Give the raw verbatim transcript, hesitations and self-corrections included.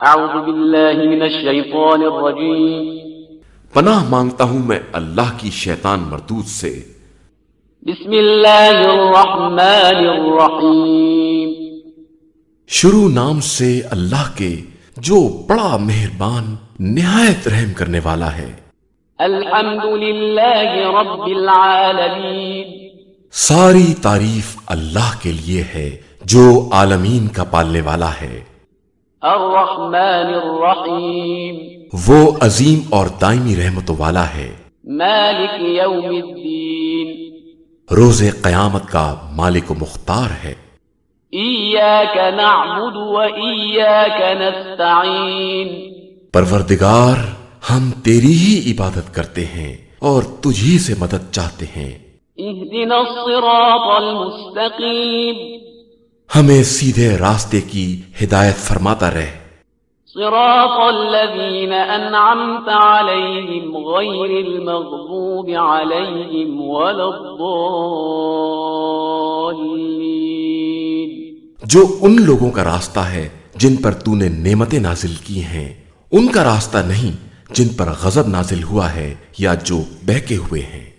اعوذ باللہ من الشیطان الرجیم پناہ مانگتا ہوں میں اللہ کی شیطان مردود سے۔ بسم اللہ الرحمن الرحیم شروع نام سے اللہ کے جو بڑا مہربان نہایت رحم کرنے والا ہے۔ الحمد للہ رب العالمین ساری تعریف اللہ کے لیے ہے جو عالمین کا پالنے والا ہے۔ الرحمن الرحیم وہ عظیم اور دائمی رحمتوں والا ہے۔ مالک یوم الدین روز قیامت کا مالک و مختار ہے۔ ایاک نعبد و ایاک نستعین پروردگار ہم تیری ہی عبادت کرتے ہیں اور تجھی سے مدد چاہتے ہیں۔ اہدنا الصراط المستقیم ہمیں سیدھے راستے کی ہدایت فرماتا رہ۔ صراط الذین انعمت علیہم غیر المغضوب علیہم ولا الضالین جو ان لوگوں کا راستہ ہے جن پر تو نے نعمتیں نازل کی ہیں، ان کا راستہ نہیں جن پر غضب نازل ہوا ہے یا جو بہکے ہوئے ہیں۔